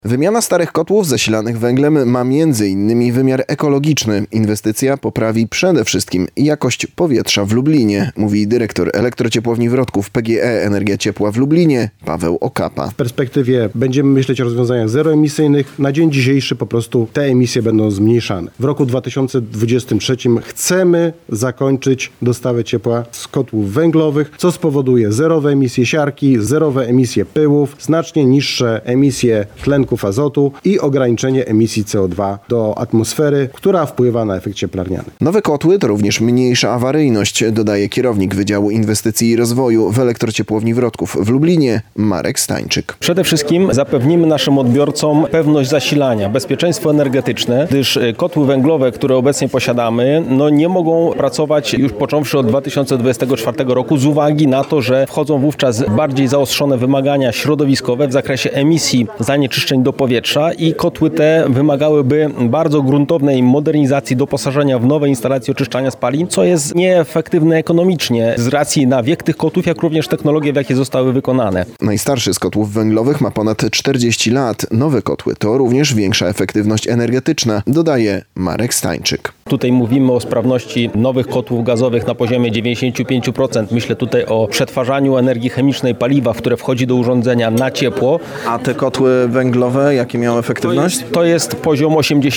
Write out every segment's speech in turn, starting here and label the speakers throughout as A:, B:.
A: Wymiana starych kotłów zasilanych węglem ma m.in. wymiar ekologiczny. Inwestycja poprawi przede wszystkim jakość powietrza w Lublinie, mówi dyrektor Elektrociepłowni Wrotków PGE Energia Ciepła w Lublinie Paweł Okapa.
B: W perspektywie będziemy myśleć o rozwiązaniach zeroemisyjnych. Na dzień dzisiejszy po prostu te emisje będą zmniejszane. W roku 2023 chcemy zakończyć dostawę ciepła z kotłów węglowych, co spowoduje zerowe emisje siarki, zerowe emisje pyłów, znacznie niższe emisje tlenków azotu i ograniczenie emisji CO2 do atmosfery, która wpływa na efekt cieplarniany.
A: Nowe kotły to również mniejsza awaryjność, dodaje kierownik Wydziału Inwestycji i Rozwoju w Elektrociepłowni Wrotków w Lublinie Marek Stańczyk.
C: Przede wszystkim zapewnimy naszym odbiorcom pewność zasilania, bezpieczeństwo energetyczne, gdyż kotły węglowe, które obecnie posiadamy, nie mogą pracować już począwszy od 2024 roku z uwagi na to, że wchodzą wówczas bardziej zaostrzone wymagania środowiskowe w zakresie emisji zanieczyszczeń do powietrza i kotły te wymagałyby bardzo gruntownej modernizacji, doposażenia w nowe instalacje oczyszczania spalin, co jest nieefektywne ekonomicznie z racji na wiek tych kotłów, jak również technologie, w jakie zostały wykonane.
A: Najstarszy z kotłów węglowych ma ponad 40 lat. Nowe kotły to również większa efektywność energetyczna, dodaje Marek Stańczyk.
C: Tutaj mówimy o sprawności nowych kotłów gazowych na poziomie 95%. Myślę tutaj o przetwarzaniu energii chemicznej paliwa, które wchodzi do urządzenia na ciepło.
A: A te kotły węglowe, jakie miały efektywność?
C: To jest poziom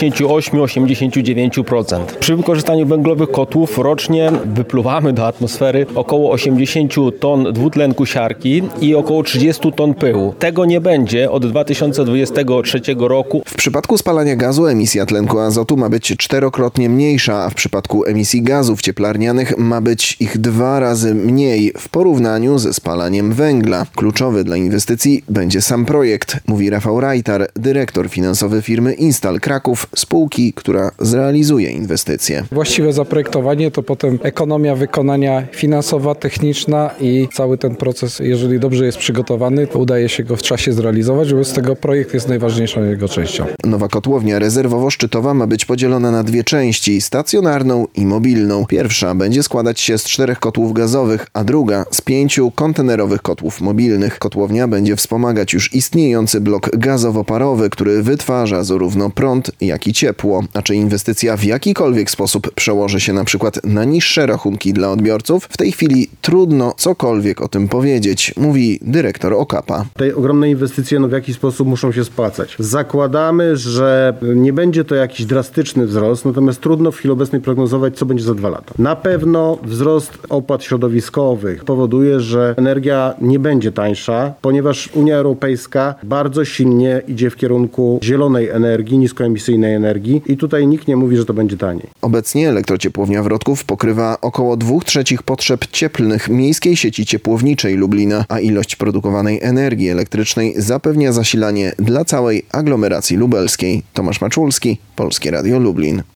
C: 88-89%. Przy wykorzystaniu węglowych kotłów rocznie wypluwamy do atmosfery około 80 ton dwutlenku siarki i około 30 ton pyłu. Tego nie będzie od 2023 roku.
A: W przypadku spalania gazu emisja tlenku azotu ma być 4-krotnie mniejsza, a w przypadku emisji gazów cieplarnianych ma być ich 2 razy mniej w porównaniu ze spalaniem węgla. Kluczowy dla inwestycji będzie sam projekt, mówi Rafał Rajtar, dyrektor finansowy firmy Instal Kraków, spółki, która zrealizuje inwestycje.
D: Właściwe zaprojektowanie to potem ekonomia wykonania finansowa, techniczna i cały ten proces, jeżeli dobrze jest przygotowany, to udaje się go w czasie zrealizować, wobec tego projekt jest najważniejszą jego częścią.
A: Nowa kotłownia rezerwowo-szczytowa ma być podzielona na 2 części, stacjonarną i mobilną. Pierwsza będzie składać się z 4 kotłów gazowych, a druga z 5 kontenerowych kotłów mobilnych. Kotłownia będzie wspomagać już istniejący blok gazowo-parowy, który wytwarza zarówno prąd, jak i ciepło. A czy inwestycja w jakikolwiek sposób przełoży się na przykład na niższe rachunki dla odbiorców? W tej chwili trudno cokolwiek o tym powiedzieć, mówi dyrektor Okapa.
B: Te ogromne inwestycje w jakiś sposób muszą się spłacać. Zakładamy, że nie będzie to jakiś drastyczny wzrost, natomiast trudno w chwili obecnej prognozować, co będzie za 2 lata. Na pewno wzrost opłat środowiskowych powoduje, że energia nie będzie tańsza, ponieważ Unia Europejska bardzo silnie idzie w kierunku zielonej energii, niskoemisyjnej energii i tutaj nikt nie mówi, że to będzie taniej.
A: Obecnie Elektrociepłownia Wrotków pokrywa około 2/3 potrzeb cieplnych miejskiej sieci ciepłowniczej Lublina, a ilość produkowanej energii elektrycznej zapewnia zasilanie dla całej aglomeracji lubelskiej. Tomasz Maczulski, Polskie Radio Lublin.